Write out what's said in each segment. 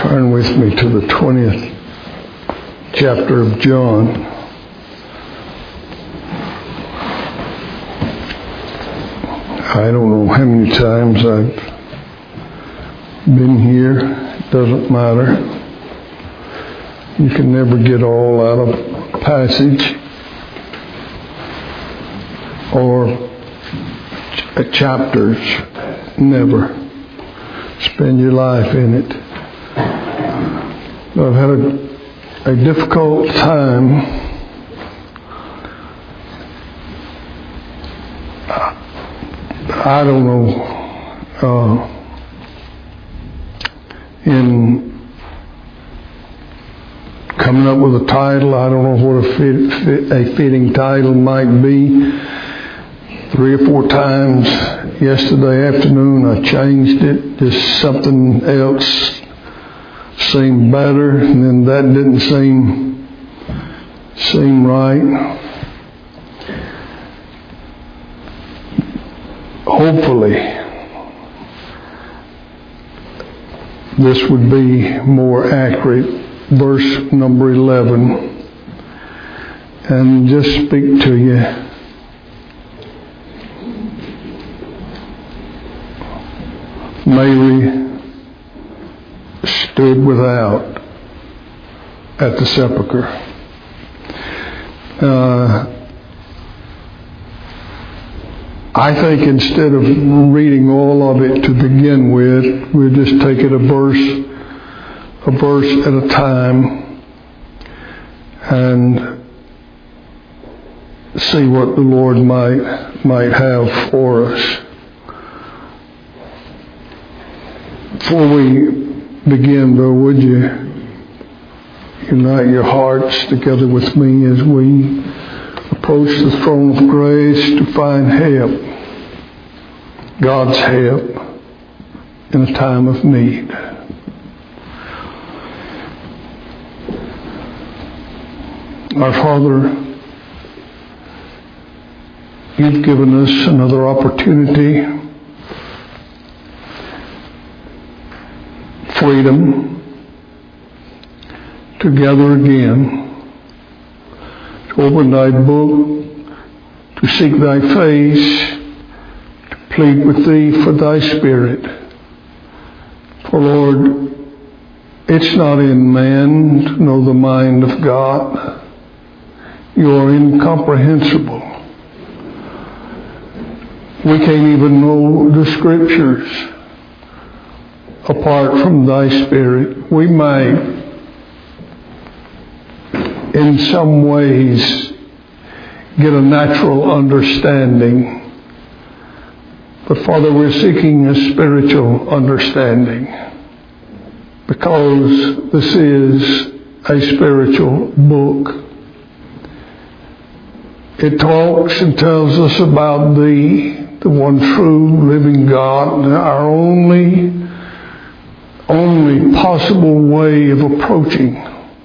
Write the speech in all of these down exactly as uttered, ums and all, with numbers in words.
Turn with me to the twentieth chapter of John. I don't know how many times I've been here. It doesn't matter. You can never get all out of a passage or ch- chapters. Never. Spend your life in it. I've had a, a difficult time I don't know uh, in coming up with a title. I don't know what a, fit, fit, a fitting title might be. Three or four times yesterday afternoon I changed it. Just something else seemed better, and then that didn't seem seem right. Hopefully this would be more accurate. Verse number eleven, and just speak to you. Mary stood without at the sepulchre. Uh, I think instead of reading all of it to begin with, we'll just take it a verse, a verse at a time, and see what the Lord might might have for us. Before we begin, though, would you unite your hearts together with me as we approach the throne of grace to find help, God's help in a time of need. Our Father, you've given us another opportunity, freedom, to gather again, to open thy book, to seek thy face, to plead with thee for thy Spirit. For Lord, it's not in man to know the mind of God. You are incomprehensible. We can't even know the Scriptures apart from thy Spirit. We might in some ways get a natural understanding. But Father, we're seeking a spiritual understanding because this is a spiritual book. It talks and tells us about Thee, the one true living God, our only, only possible way of approaching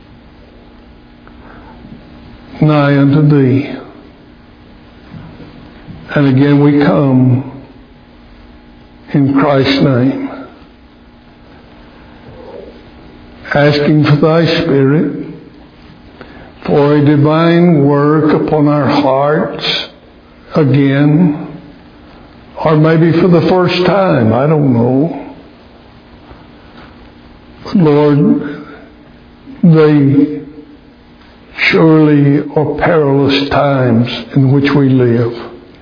nigh unto Thee. And again we come in Christ's name, asking for thy Spirit, for a divine work upon our hearts again, or maybe for the first time, I don't know. But Lord, they surely are perilous times in which we live.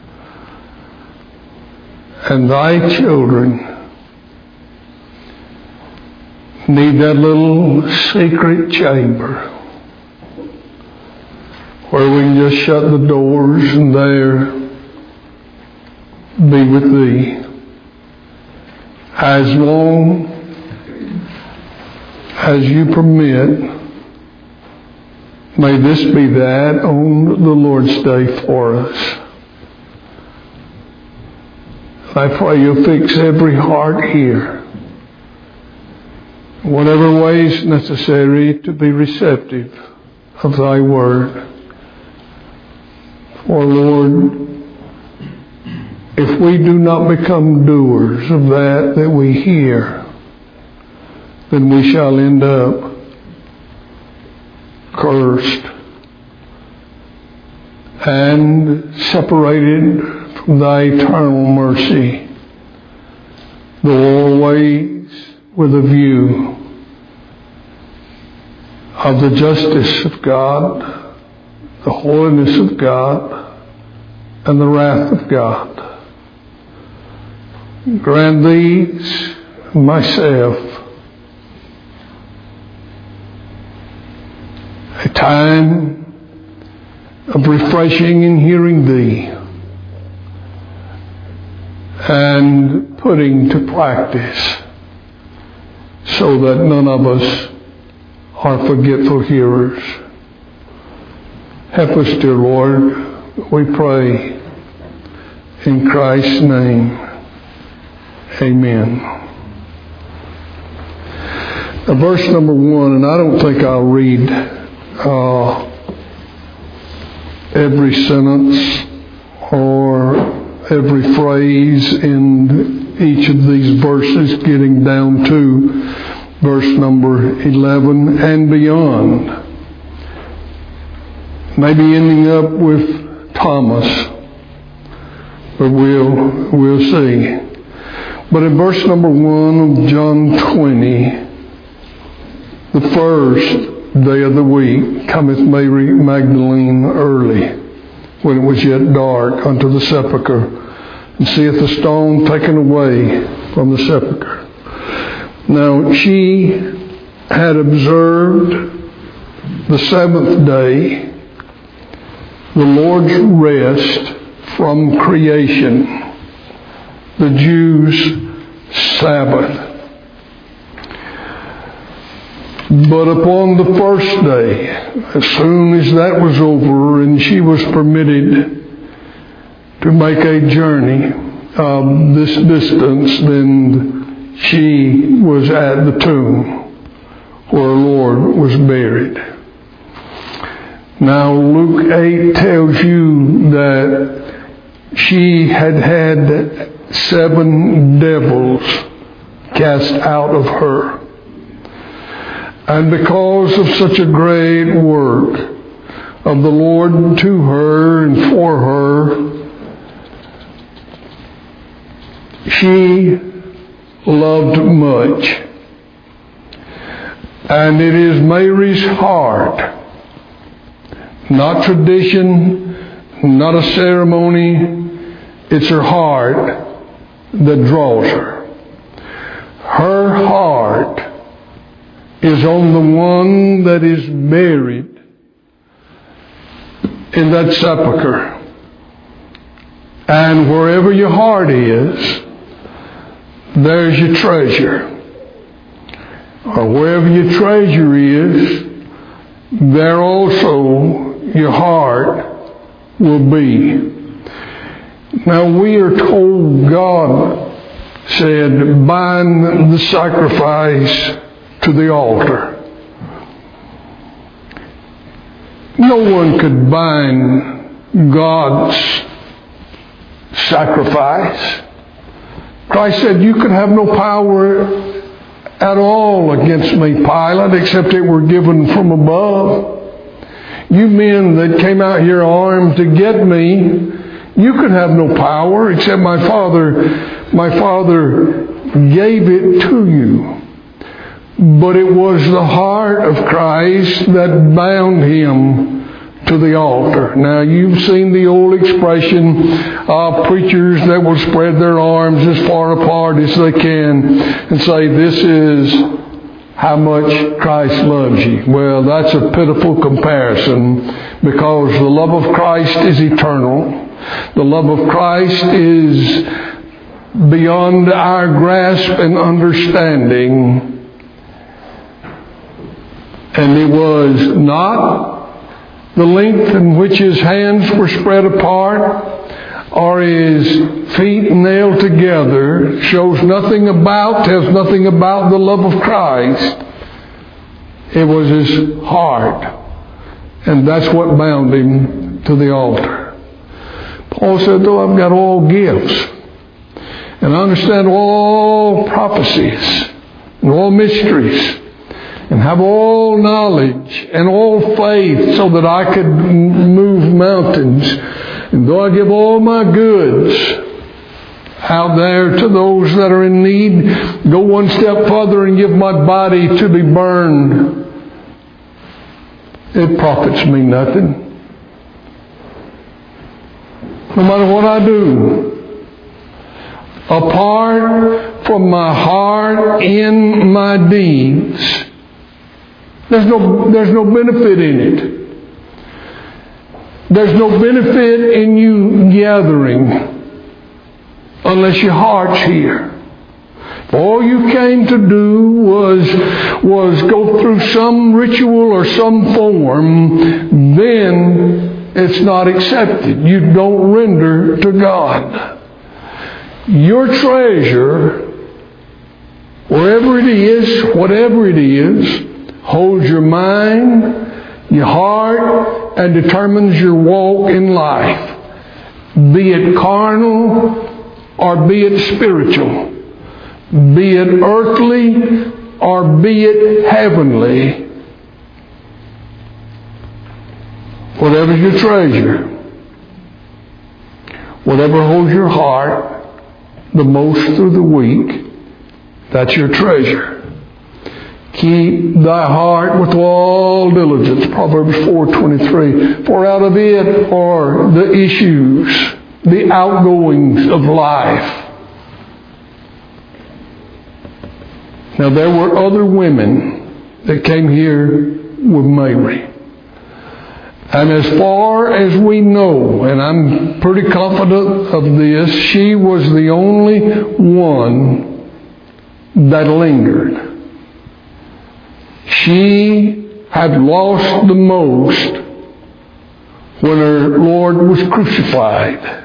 And thy children need that little secret chamber where we can just shut the doors and there be with thee. As long as you permit, may this be that on the Lord's Day for us. I pray you'll fix every heart here, whatever way is necessary to be receptive of thy word. For Lord, if we do not become doers of that that we hear, then we shall end up cursed and separated from thy eternal mercy, though always with a view of the justice of God, the holiness of God, and the wrath of God. Grant these myself a time of refreshing in hearing thee and putting to practice, so that none of us are forgetful hearers. Help us, dear Lord, we pray in Christ's name. Amen. Now, verse number one, and I don't think I'll read uh, every sentence or every phrase in each of these verses, getting down to verse number eleven and beyond. Maybe ending up with Thomas, but we'll, we'll see. But in verse number one of John twenty, the first day of the week, cometh Mary Magdalene early, when it was yet dark, unto the sepulchre, and seeth the stone taken away from the sepulchre. Now she had observed the seventh day, the Lord's rest from creation, the Jews' Sabbath. But upon the first day, as soon as that was over and she was permitted to make a journey of this distance, then she was at the tomb where our Lord was buried. Now Luke eight tells you that she had had seven devils cast out of her. And because of such a great work of the Lord to her and for her, she loved much. And it is Mary's heart, not tradition, not a ceremony, it's her heart that draws her. Her heart is on the one that is buried in that sepulchre. And wherever your heart is, there's your treasure. Or wherever your treasure is, there also your heart will be. Now we are told God said, bind the sacrifice to the altar. No one could bind God's sacrifice. Christ said, you could have no power at all against me, Pilate, except it were given from above. You men that came out here armed to get me, you could have no power except my Father, my Father gave it to you. But it was the heart of Christ that bound him to the altar. Now you've seen the old expression of preachers that will spread their arms as far apart as they can and say, this is how much Christ loves you. Well, that's a pitiful comparison, because the love of Christ is eternal. The love of Christ is beyond our grasp and understanding. And it was not the length in which his hands were spread apart or his feet nailed together, shows nothing about, tells nothing about the love of Christ. It was his heart. And that's what bound him to the altar. Paul said, though I've got all gifts, and I understand all prophecies, and all mysteries, and have all knowledge and all faith so that I could move mountains. And though I give all my goods out there to those that are in need, go one step further and give my body to be burned, it profits me nothing. No matter what I do, apart from my heart in my deeds, there's no, there's no benefit in it. There's no benefit in you gathering unless your heart's here. If all you came to do was, was go through some ritual or some form, then it's not accepted. You don't render to God. Your treasure, wherever it is, whatever it is, holds your mind, your heart, and determines your walk in life. Be it carnal or be it spiritual. Be it earthly or be it heavenly. Whatever's your treasure, whatever holds your heart the most through the week, that's your treasure. Keep thy heart with all diligence, Proverbs four twenty-three. For out of it are the issues, the outgoings of life. Now there were other women that came here with Mary. And as far as we know, and I'm pretty confident of this, she was the only one that lingered. She had lost the most when her Lord was crucified.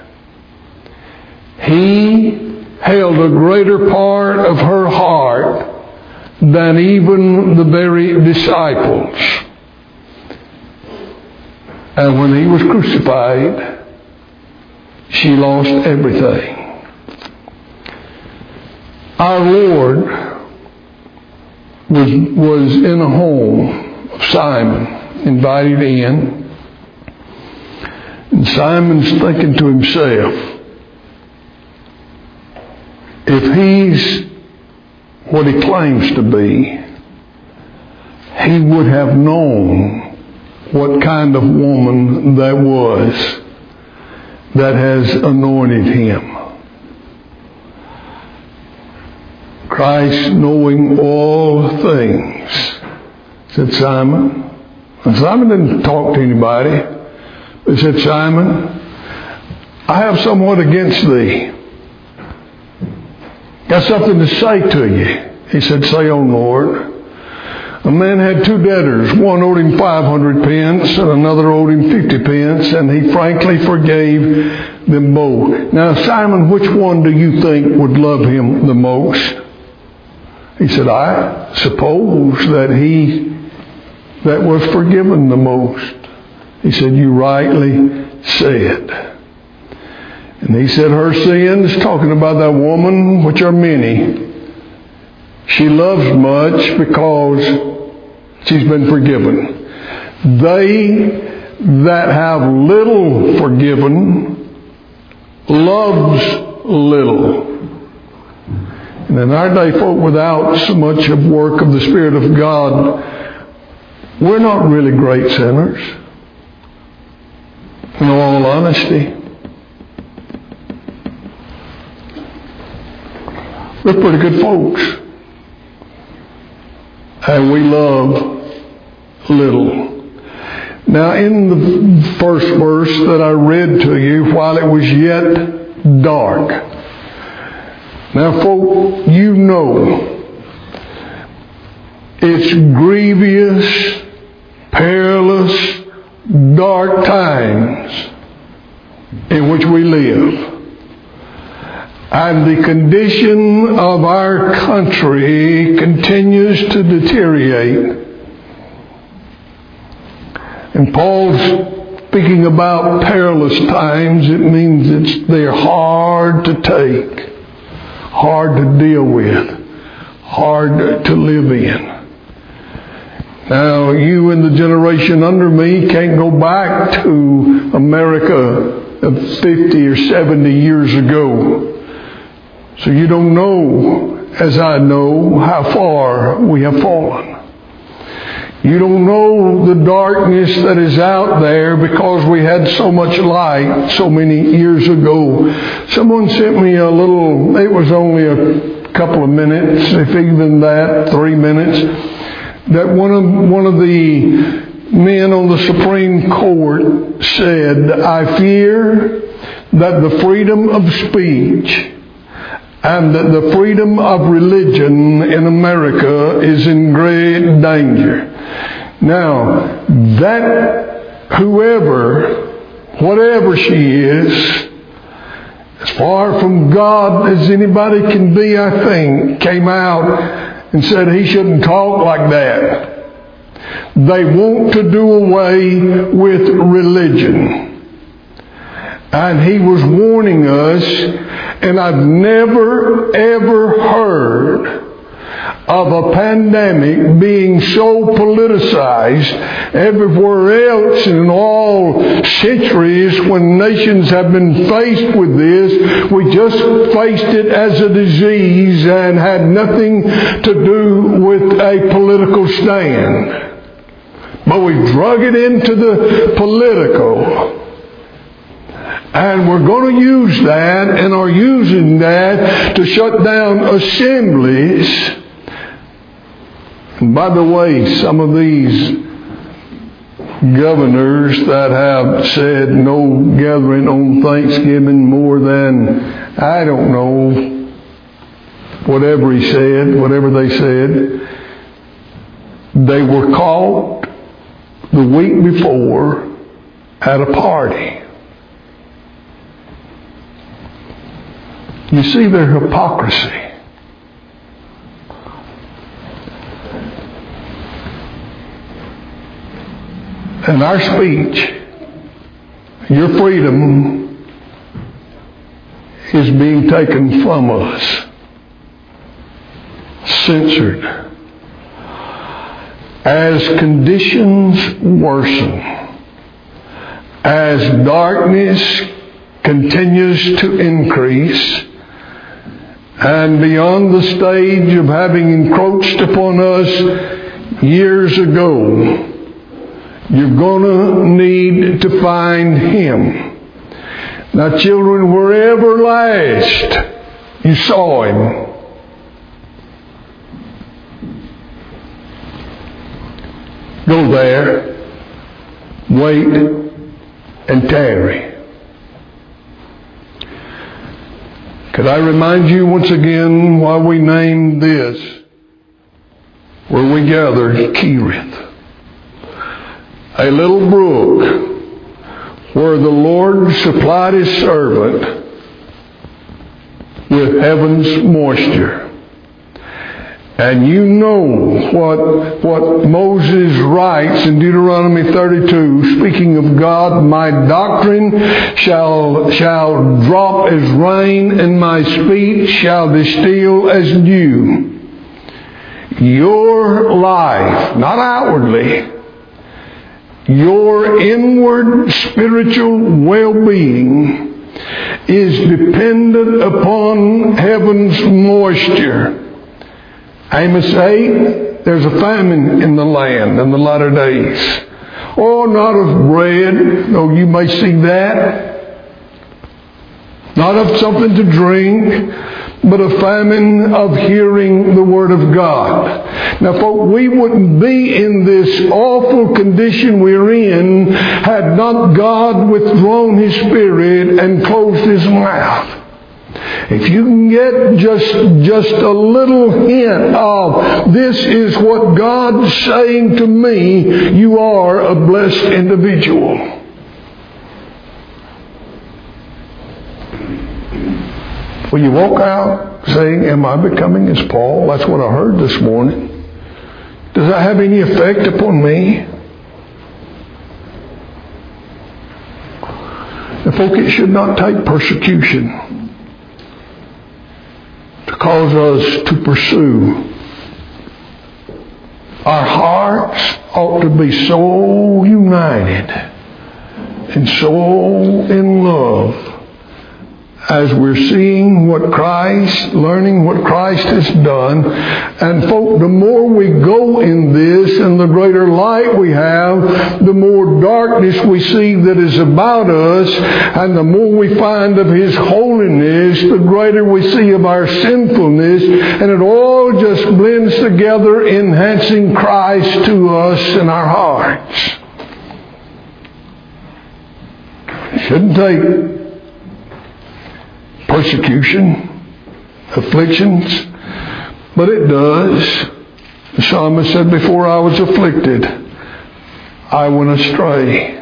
He held a greater part of her heart than even the very disciples. And when he was crucified, she lost everything. Our Lord was, was in a home of Simon, invited in. And Simon's thinking to himself, if he's what he claims to be, he would have known what kind of woman that was that has anointed him. Christ, knowing all things, said, Simon. And Simon didn't talk to anybody. He said, Simon, I have somewhat against thee. Got something to say to you. He said, say on, Lord. A man had two debtors. One owed him five hundred pence and another owed him fifty pence, and he frankly forgave them both. Now, Simon, which one do you think would love him the most? He said, I suppose that he that was forgiven the most. He said, you rightly said. And he said, her sins, talking about that woman, which are many, she loves much because she's been forgiven. They that have little forgiven loves little. And in our day, folk, without so much of work of the Spirit of God, we're not really great sinners. In all honesty. We're pretty good folks. And we love little. Now, in the first verse that I read to you, while it was yet dark. Now, folk, you know it's grievous, perilous, dark times in which we live. And the condition of our country continues to deteriorate. And Paul's speaking about perilous times. It means it's they're hard to take, hard to deal with, hard to live in. Now, you in the generation under me can't go back to America of fifty or seventy years ago. So you don't know, as I know, how far we have fallen. You don't know the darkness that is out there because we had so much light so many years ago. Someone sent me a little, it was only a couple of minutes, if even that, three minutes, that one of, one of the men on the Supreme Court said, I fear that the freedom of speech and that the freedom of religion in America is in great danger. Now, that whoever, whatever she is, as far from God as anybody can be, I think, came out and said he shouldn't talk like that. They want to do away with religion. And he was warning us, and I've never, ever heard of a pandemic being so politicized everywhere else in all centuries when nations have been faced with this. We just faced it as a disease and had nothing to do with a political stand. But we drug it into the political. And we're going to use that and are using that to shut down assemblies. And by the way, some of these governors that have said no gathering on Thanksgiving more than, I don't know, whatever he said, whatever they said, they were caught the week before at a party. You see their hypocrisy. And our speech, your freedom, is being taken from us, censored. As conditions worsen, as darkness continues to increase, and beyond the stage of having encroached upon us years ago, you're going to need to find Him. Now, children, wherever last you saw Him, go there, wait, and tarry. Could I remind you once again why we named this, where we gather, Kerith? A little brook where the Lord supplied His servant with heaven's moisture. And you know what, what Moses writes in Deuteronomy thirty-two, speaking of God, my doctrine shall, shall drop as rain, and my speech shall distill as dew. Your life, not outwardly, your inward spiritual well-being is dependent upon heaven's moisture. Amos eight, there's a famine in the land in the latter days. Oh, not of bread, though you may see that. Not of something to drink, but a famine of hearing the Word of God. Now, folks, we wouldn't be in this awful condition we're in had not God withdrawn His Spirit and closed His mouth. If you can get just, just a little hint of this is what God's saying to me, you are a blessed individual. Will you walk out saying, am I becoming as Paul? That's what I heard this morning. Does that have any effect upon me? And folk, it should not take persecution to cause us to pursue Our hearts ought to be so united and so in love as we're seeing what Christ, learning what Christ has done. And folk, the more we go in this and the greater light we have, the more darkness we see that is about us, and the more we find of His holiness, the greater we see of our sinfulness, and it all just blends together, enhancing Christ to us in our hearts. It shouldn't take persecution, afflictions, but it does. The psalmist said, before I was afflicted, I went astray.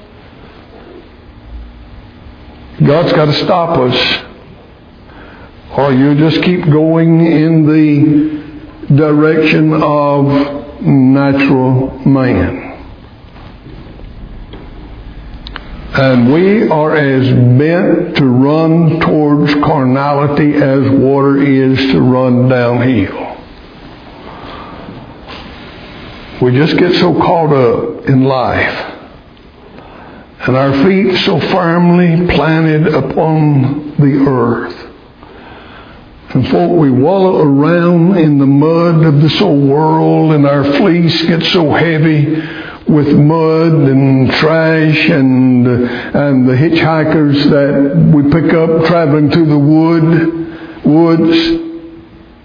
God's got to stop us, or you just keep going in the direction of natural man. And we are as bent to run towards carnality as water is to run downhill. We just get so caught up in life, and our feet so firmly planted upon the earth. And folk, we wallow around in the mud of this old world, and our fleece gets so heavy with mud and trash and and the hitchhikers that we pick up traveling through the wood woods.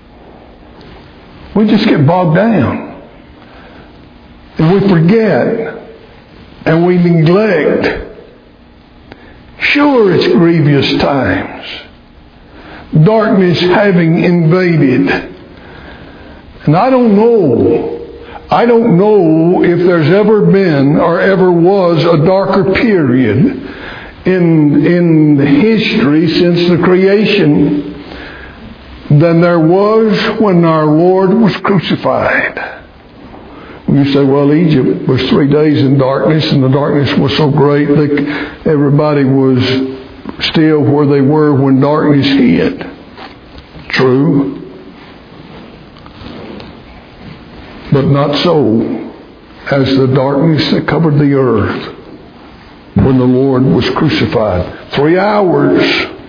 We just get bogged down, and we forget, and we neglect. Sure, it's grievous times, darkness having invaded, and I don't know I don't know if there's ever been or ever was a darker period in, in history since the creation than there was when our Lord was crucified. You say, well, Egypt was three days in darkness, and the darkness was so great that everybody was still where they were when darkness hit. True. But not so as the darkness that covered the earth when the Lord was crucified. Three hours.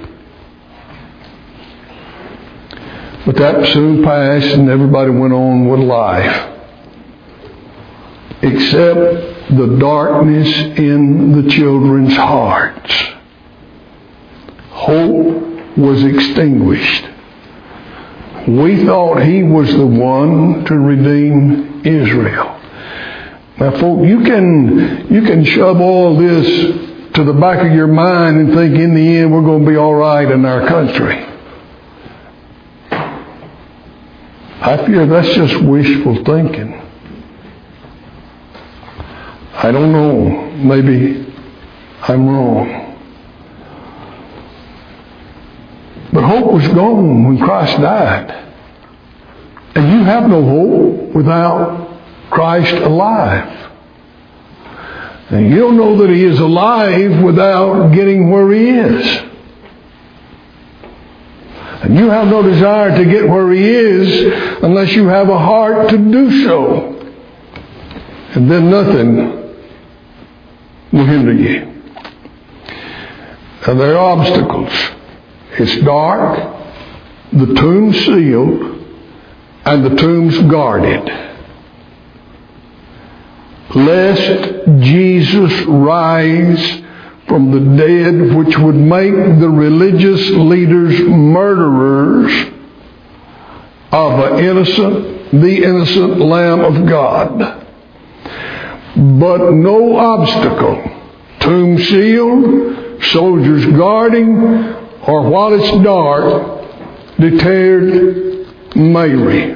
But that soon passed, and everybody went on with life. Except the darkness in the children's hearts. Hope was extinguished. We thought He was the one to redeem Israel. Now, folk, you can you can shove all this to the back of your mind and think in the end we're going to be all right in our country. I fear that's just wishful thinking. I don't know. Maybe I'm wrong. But hope was gone when Christ died. And you have no hope without Christ alive. And you don't know that He is alive without getting where He is. And you have no desire to get where He is unless you have a heart to do so. And then nothing will hinder you. And there are obstacles. It's dark, the tomb's sealed, and the tomb's guarded. Lest Jesus rise from the dead, which would make the religious leaders murderers of an innocent, the innocent Lamb of God. But no obstacle, tomb sealed, soldiers guarding, or while it's dark, deterred Mary.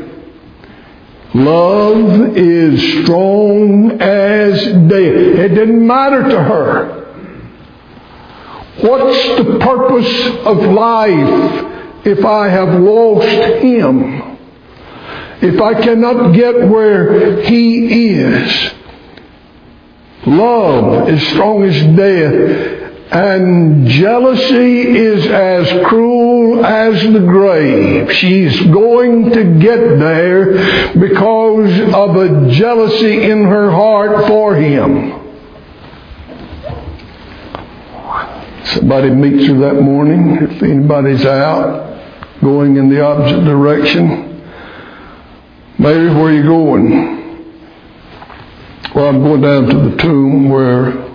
Love is strong as death. It didn't matter to her. What's the purpose of life if I have lost Him? If I cannot get where He is? Love is strong as death. And jealousy is as cruel as the grave. She's going to get there because of a jealousy in her heart for him. Somebody meets her that morning. If anybody's out, going in the opposite direction. Mary, where are you going? Well, I'm going down to the tomb where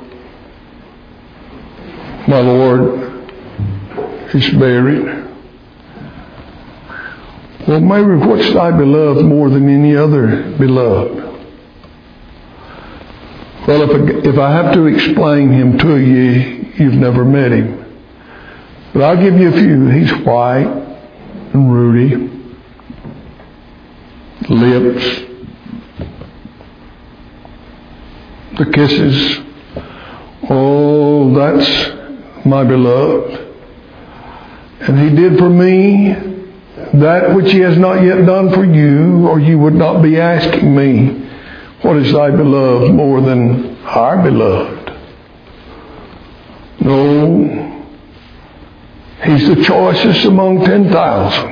my Lord is buried. Well, Mary, what's thy beloved more than any other beloved? Well, if I, if I have to explain him to you, you've never met him. But I'll give you a few. He's white and ruddy. Lips. The kisses. Oh, that's my beloved. And he did for me that which he has not yet done for you, or you would not be asking me, what is thy beloved more than our beloved? No, he's the choicest among ten thousand.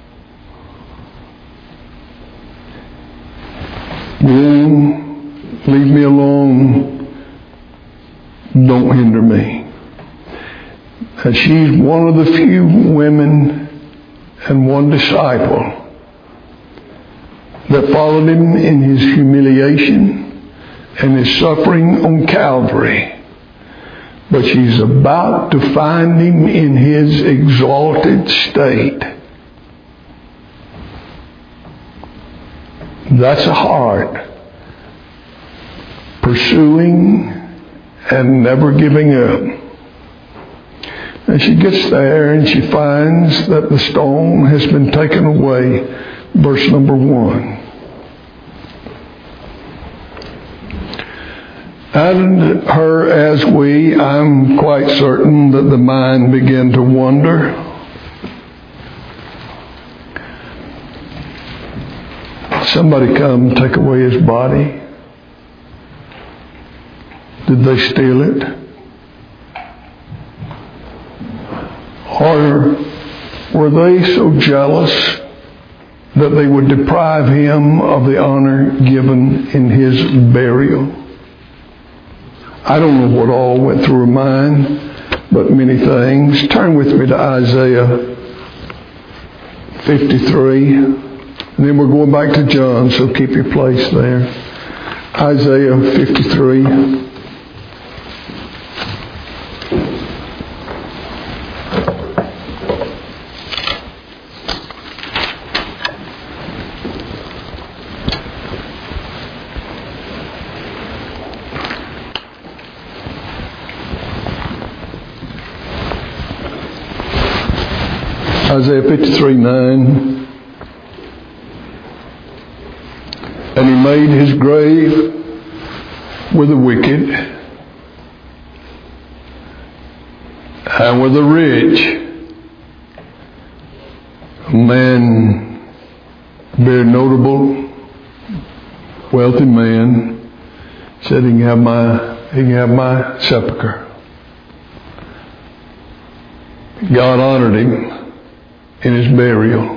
Then leave me alone. Don't hinder me. And she's one of the few women and one disciple that followed him in his humiliation and his suffering on Calvary. But she's about to find him in his exalted state. That's a heart pursuing and never giving up. And she gets there and she finds that the stone has been taken away. Verse number one. And her as we, I'm quite certain that the mind began to wonder. Somebody come take away his body. Did they steal it? Or were they so jealous that they would deprive him of the honor given in his burial? I don't know what all went through her mind, but many things. Turn with me to Isaiah fifty-three. And then we're going back to John, so keep your place there. Isaiah fifty-three. Isaiah fifty-three nine. And he made his grave with the wicked and with the rich. A man, very notable, wealthy man, said he can have my he can have my sepulcher. God honored him in his burial.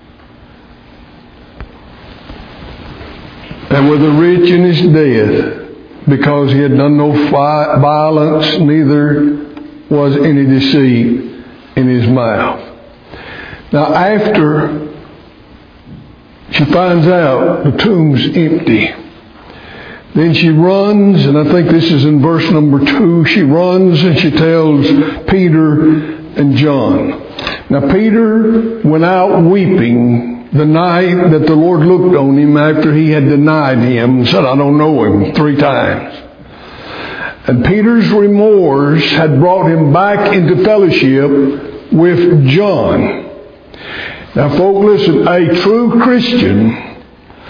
And with the rich in his death, because he had done no fi- violence, neither was any deceit in his mouth. Now after she finds out the tomb's empty, then she runs, and I think this is in verse number two, she runs and she tells Peter and John. Now Peter went out weeping the night that the Lord looked on him after he had denied him and said, I don't know him, three times. And Peter's remorse had brought him back into fellowship with John. Now folk, listen, a true Christian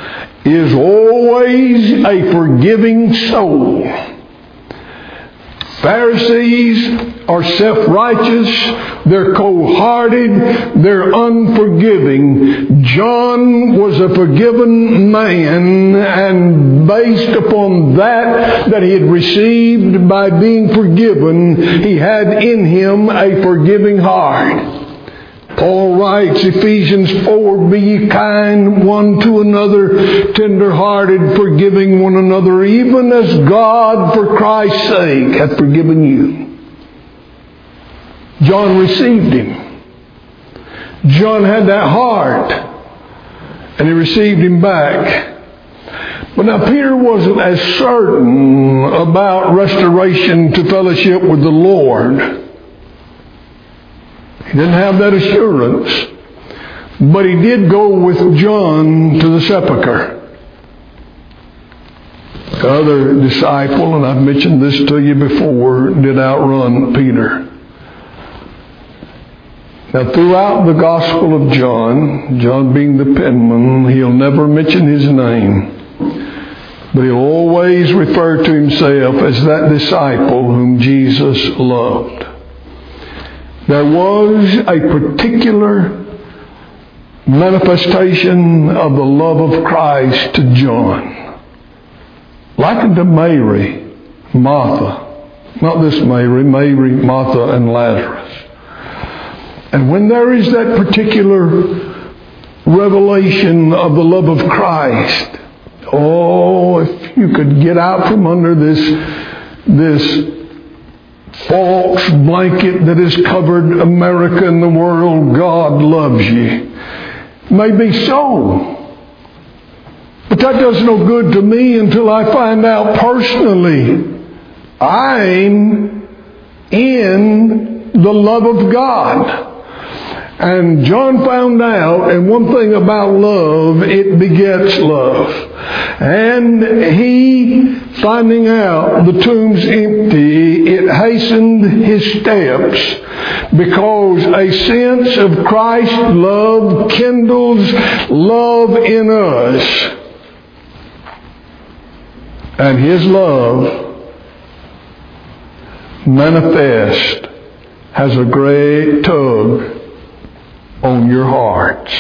is always a forgiving soul. Pharisees are self-righteous, they're cold-hearted, they're unforgiving. John was a forgiven man, and based upon that that he had received by being forgiven, he had in him a forgiving heart. Paul writes, Ephesians four, be ye kind one to another, tender-hearted, forgiving one another, even as God, for Christ's sake, hath forgiven you. John received him. John had that heart, and he received him back. But now Peter wasn't as certain about restoration to fellowship with the Lord. He didn't have that assurance, but he did go with John to the sepulchre. The other disciple, and I've mentioned this to you before, did outrun Peter. Now, throughout the Gospel of John, John being the penman, he'll never mention his name, but he'll always refer to himself as that disciple whom Jesus loved. There was a particular manifestation of the love of Christ to John. Likened to Mary, Martha. Not this Mary, Mary, Martha, and Lazarus. And when there is that particular revelation of the love of Christ, oh, if you could get out from under this, this false blanket that has covered America and the world, God loves you. Maybe so. But that does no good to me until I find out personally I'm in the love of God. And John found out, and one thing about love, it begets love. And he, finding out the tomb's empty, it hastened his steps, because a sense of Christ's love kindles love in us. And his love manifest has a great tug on your hearts.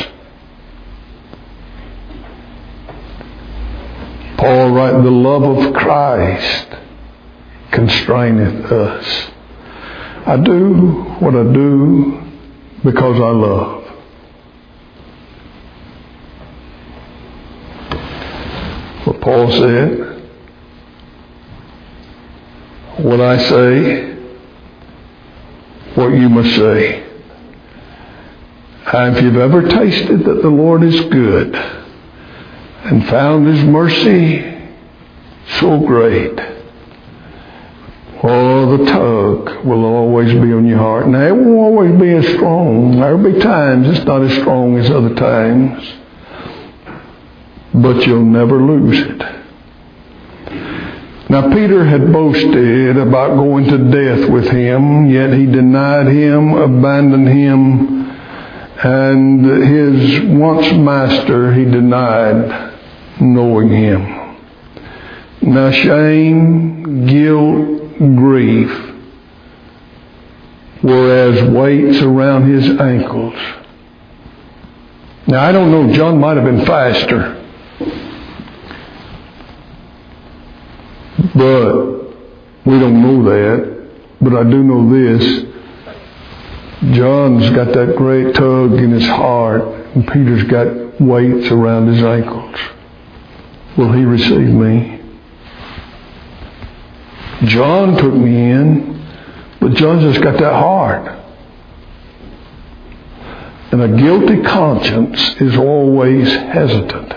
Paul writes, the love of Christ constraineth us. I do what I do because I love. What Paul said, what I say, what you must say. And if you've ever tasted that the Lord is good and found His mercy so great, oh, the tug will always be on your heart. Now, it won't always be as strong. There'll be times it's not as strong as other times. But you'll never lose it. Now, Peter had boasted about going to death with him, yet he denied him, abandoned him, and his once master he denied knowing him. Now, shame, guilt, grief were as weights around his ankles. Now, I don't know, John might have been faster. But we don't know that. But I do know this. John's got that great tug in his heart, and Peter's got weights around his ankles. Will he receive me? John took me in, but John's just got that heart. And a guilty conscience is always hesitant.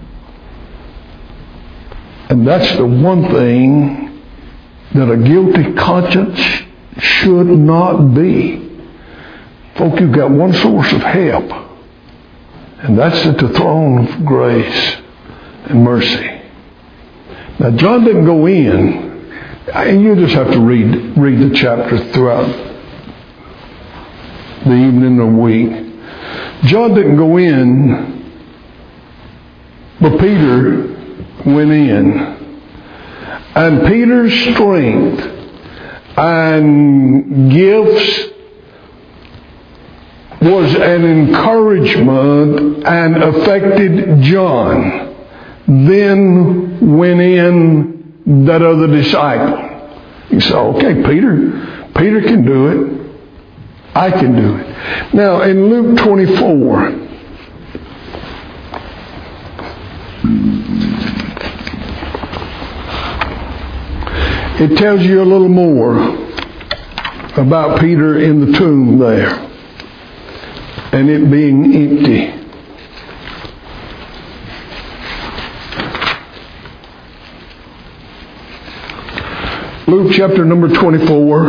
And that's the one thing that a guilty conscience should not be. Folk, you've got one source of help, and that's at the throne of grace and mercy. Now, John didn't go in, and you just have to read read the chapter throughout the evening or week. John didn't go in, but Peter went in. And Peter's strength and gifts was an encouragement and affected John. Then went in that other disciple. He said, okay, Peter, Peter can do it. I can do it. Now, in Luke twenty-four, it tells you a little more about Peter in the tomb there and it being empty. Luke chapter number twenty-four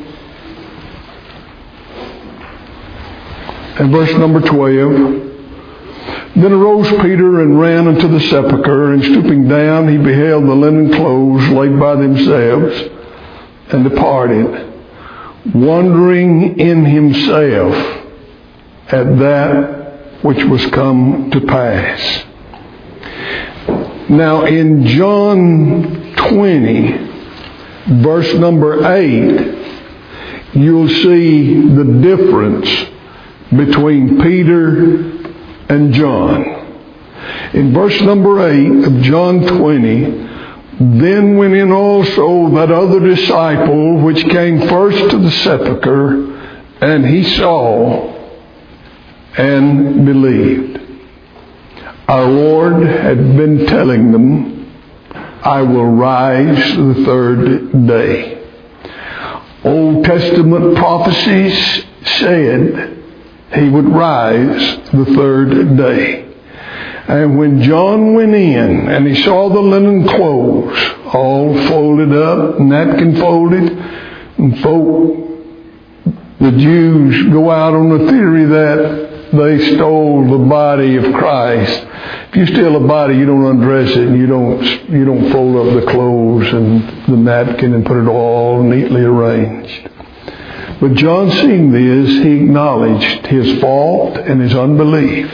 and verse number twelve. Then arose Peter and ran unto the sepulchre, and stooping down he beheld the linen clothes laid by themselves, and departed, wondering in himself at that which was come to pass. Now in John twenty, verse number eight, you'll see the difference between Peter and John. In verse number eight of John twenty, then went in also that other disciple which came first to the sepulchre, and he saw and believed. Our Lord had been telling them, I will rise the third day. Old Testament prophecies said he would rise the third day. And when John went in and he saw the linen clothes all folded up, napkin folded, and folk, the Jews go out on the theory that they stole the body of Christ. If you steal a body, you don't undress it, and you don't you don't fold up the clothes and the napkin and put it all neatly arranged. But John, seeing this, he acknowledged his fault and his unbelief.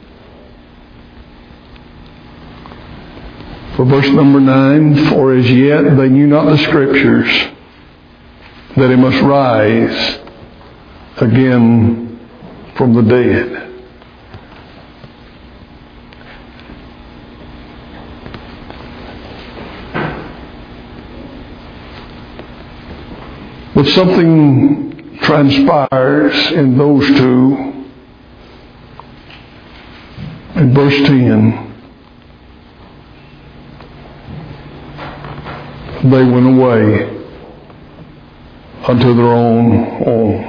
For verse number nine, for as yet they knew not the Scriptures, that he must rise again from the dead. But something transpires in those two. In verse ten, they went away unto their own home.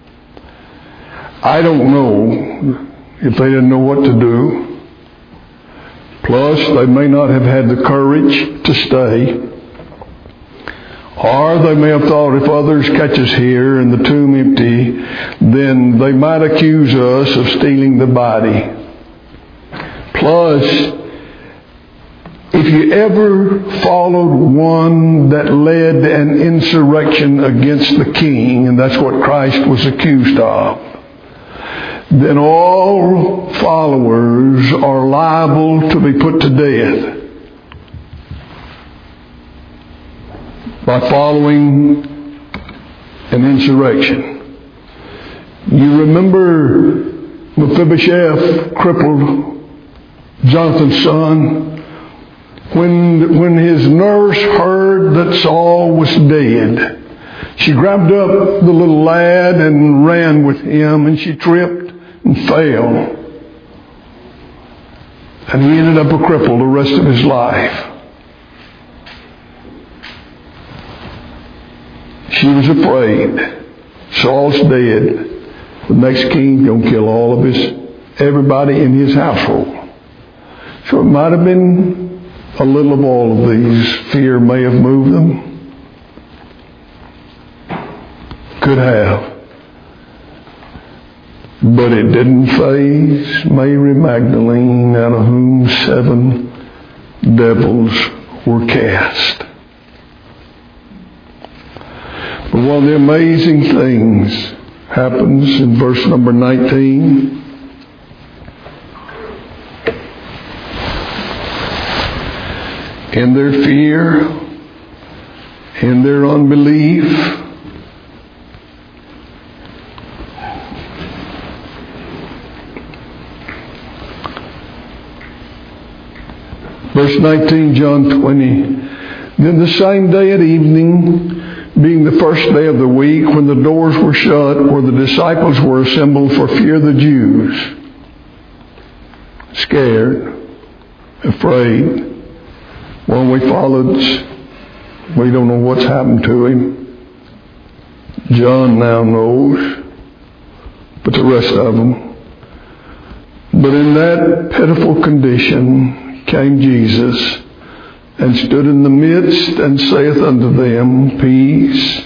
I don't know if they didn't know what to do. Plus, they may not have had the courage to stay. Or they may have thought, if others catch us here and the tomb empty, then they might accuse us of stealing the body. Plus, if you ever followed one that led an insurrection against the king, and that's what Christ was accused of, then all followers are liable to be put to death by following an insurrection. You remember Mephibosheth, crippled Jonathan's son, when when his nurse heard that Saul was dead, she grabbed up the little lad and ran with him, and she tripped and fell. And he ended up a cripple the rest of his life. She was afraid. Saul's dead. The next king going to kill all of his, everybody in his household. So it might have been a little of all of these. Fear may have moved them. Could have. But it didn't faze Mary Magdalene, out of whom seven devils were cast. But one of the amazing things happens in verse number nineteen. In their fear, in their unbelief, Verse nineteen, John twenty. Then the same day at evening, being the first day of the week, when the doors were shut, where the disciples were assembled for fear of the Jews, scared, afraid, well, we followed, we don't know what's happened to him. John now knows, but the rest of them. But in that pitiful condition came Jesus, and stood in the midst, and saith unto them, Peace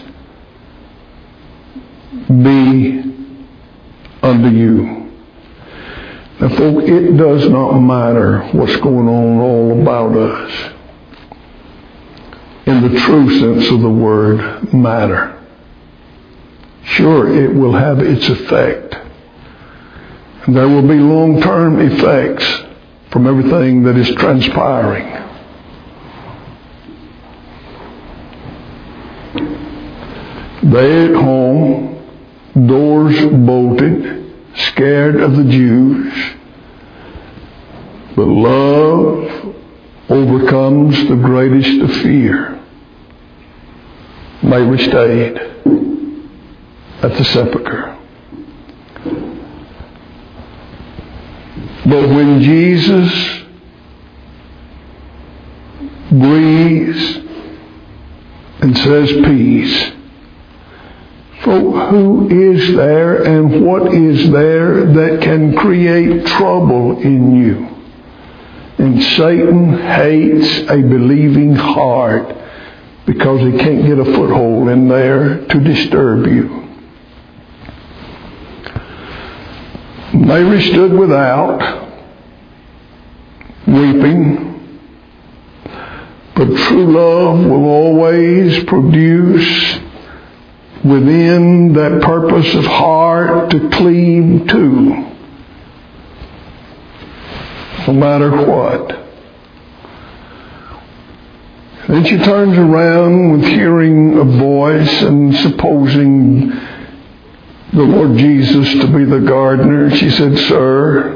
be unto you. Now, folk, it does not matter what's going on all about us. In the true sense of the word, matter. Sure, it will have its effect. And there will be long-term effects from everything that is transpiring. They at home, doors bolted, scared of the Jews. But love overcomes the greatest of fear. Mary stayed at the sepulchre. But when Jesus breathes and says peace, folk, who is there and what is there that can create trouble in you? And Satan hates a believing heart because he can't get a foothold in there to disturb you. Mary stood without, weeping, but true love will always produce within that purpose of heart to cleave to, no matter what. Then she turns around with hearing a voice and supposing the Lord Jesus to be the gardener. She said, Sir,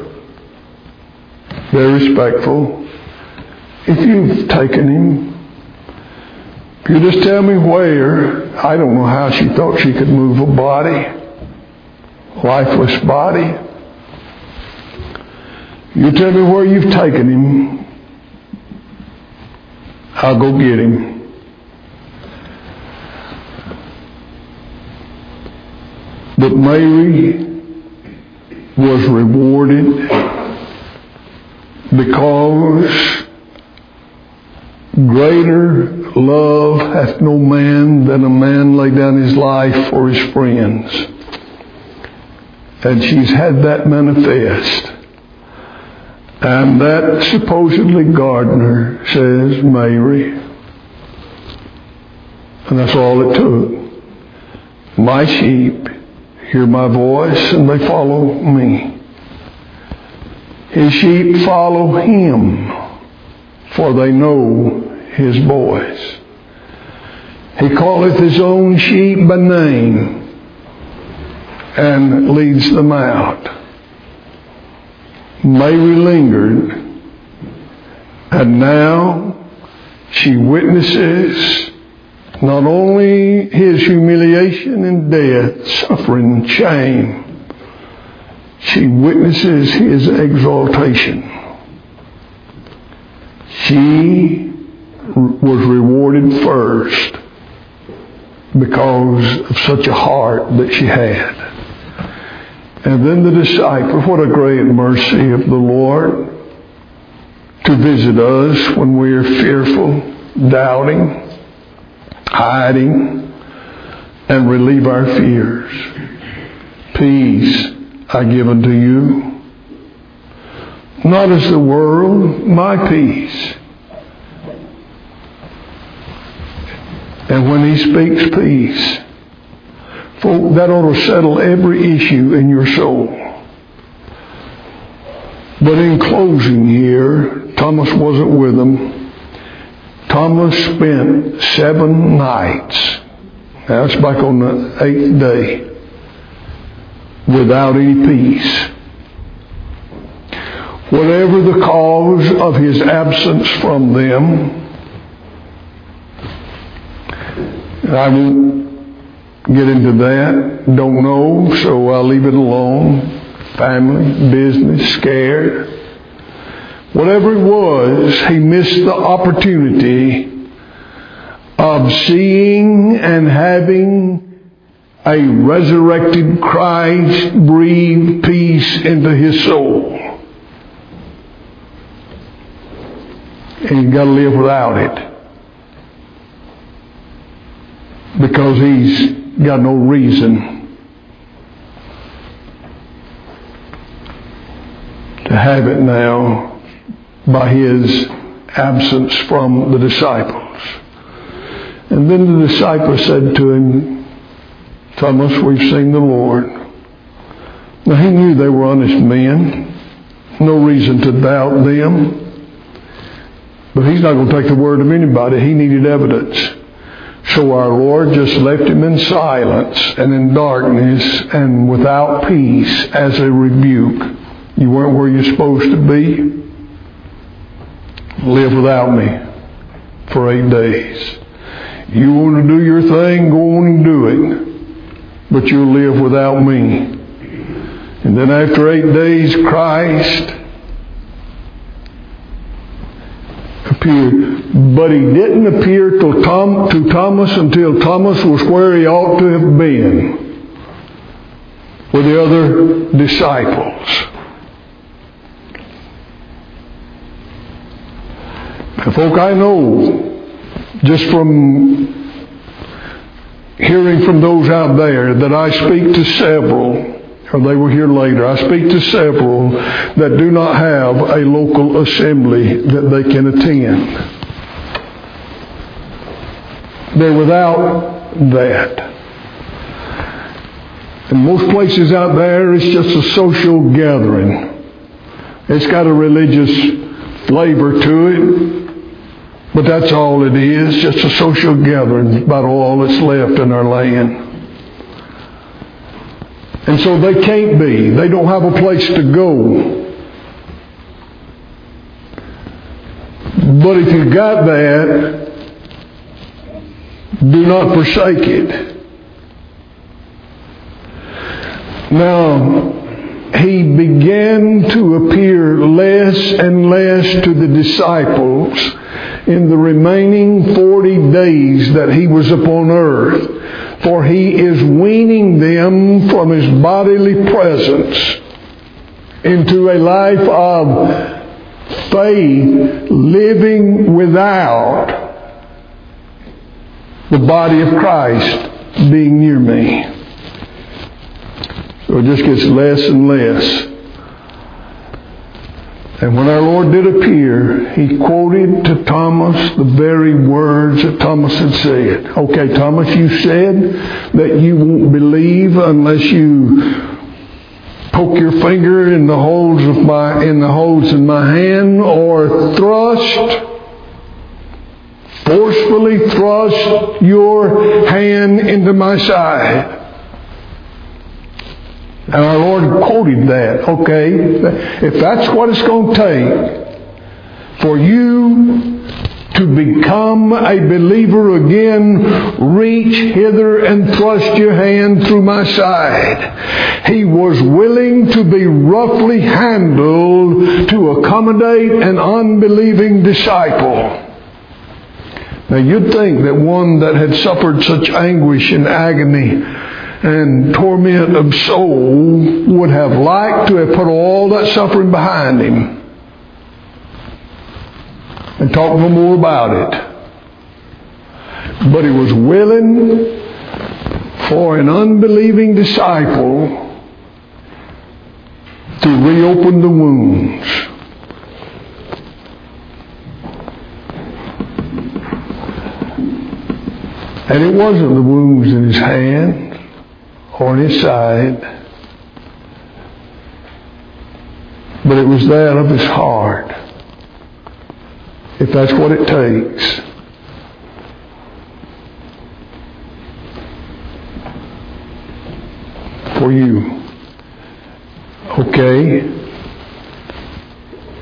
very respectful, if you've taken him, if you just tell me where. I don't know how she thought she could move a body, lifeless body. You tell me where you've taken him, I'll go get him. But Mary was rewarded because greater love hath no man than a man lay down his life for his friends. And she's had that manifest. And that supposedly gardener says, Mary. And that's all it took. My sheep hear my voice and they follow me. His sheep follow him, for they know his voice. He calleth his own sheep by name and leads them out. Mary lingered, and now she witnesses not only his humiliation and death, suffering and shame, she witnesses his exaltation. She was rewarded first because of such a heart that she had. And then the disciples, what a great mercy of the Lord to visit us when we are fearful, doubting, hiding, and relieve our fears. Peace I give unto you, not as the world, my peace. And when he speaks peace, folk, that ought to settle every issue in your soul. But in closing here, Thomas wasn't with them. Thomas spent seven nights, now it's back on the eighth day, without any peace. whatever the cause of his absence from them. I won't get into that. Don't know, so I'll leave it alone. Family, business, scared. Whatever it was, he missed the opportunity of seeing and having a resurrected Christ breathe peace into his soul. And he's got to live without it. Because he's got no reason to have it now by his absence from the disciples. And then the disciples said to him, Thomas, we've seen the Lord. Now he knew they were honest men. No reason to doubt them. But he's not going to take the word of anybody. He needed evidence. So our Lord just left him in silence and in darkness and without peace as a rebuke. You weren't where you're supposed to be. Live without me for eight days. You want to do your thing, go on and do it. But you'll live without me. And then after eight days, Christ appeared. But he didn't appear to, Tom, to Thomas until Thomas was where he ought to have been with the other disciples. Now, folk, I know just from hearing from those out there that I speak to several, or they were here later, I speak to several that do not have a local assembly that they can attend. They're without that. In most places out there, it's just a social gathering. It's got a religious flavor to it, but that's all it is, just a social gathering. It's about all that's left in our land. And so they can't be. They don't have a place to go. But if you got that, do not forsake it. Now, he began to appear less and less to the disciples in the remaining forty days that he was upon earth. For he is weaning them from his bodily presence into a life of faith, living without the body of Christ being near me. So it just gets less and less. And when our Lord did appear, he quoted to Thomas the very words that Thomas had said. Okay, Thomas, you said that you won't believe unless you poke your finger in the holes of my in the holes in my hand, or thrust, forcefully thrust your hand into my side. And our Lord quoted that. Okay, if that's what it's going to take for you to become a believer again, reach hither and thrust your hand through my side. He was willing to be roughly handled to accommodate an unbelieving disciple. Now you'd think that one that had suffered such anguish and agony and torment of soul would have liked to have put all that suffering behind him and talk no more about it. But he was willing for an unbelieving disciple to reopen the wounds. And it wasn't the wounds in his hand or in his side, but it was that of his heart. If that's what it takes. For you. Okay.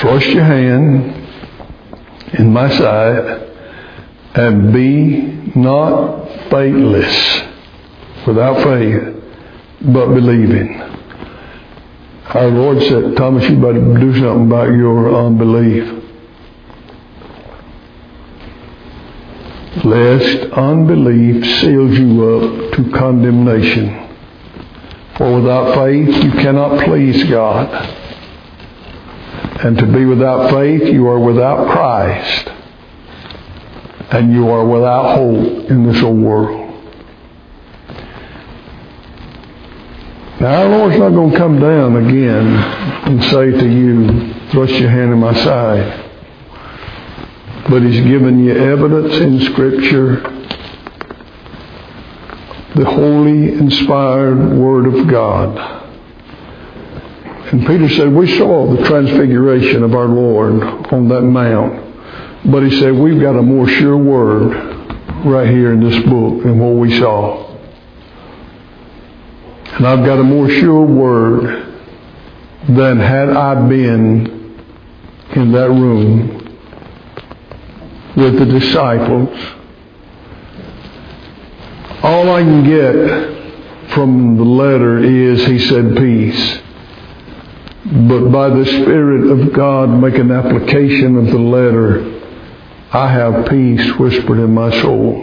thrust your hand in my side, and be not faithless, without faith, but believing. Our Lord said, Thomas, you better do something about your unbelief. Lest unbelief seals you up to condemnation. For without faith you cannot please God. And to be without faith, you are without Christ. And you are without hope in this old world. Now our Lord's not going to come down again and say to you, thrust your hand in my side. But He's given you evidence in Scripture, the holy, inspired Word of God. And Peter said, we saw the transfiguration of our Lord on that mount. But he said, we've got a more sure word right here in this book than what we saw. And I've got a more sure word than had I been in that room with the disciples. All I can get from the letter is, he said, peace. But by the Spirit of God, make an application of the letter, I have peace whispered in my soul.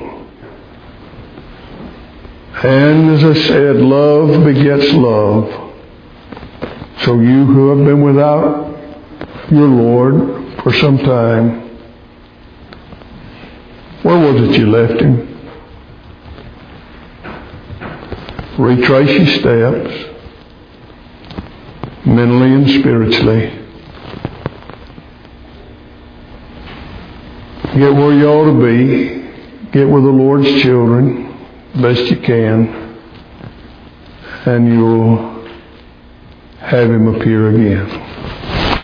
And as I said, love begets love. So you who have been without your Lord for some time, where was it you left Him? Retrace your steps, mentally and spiritually. Get where you ought to be. Get with the Lord's children best you can. And you'll have Him appear again.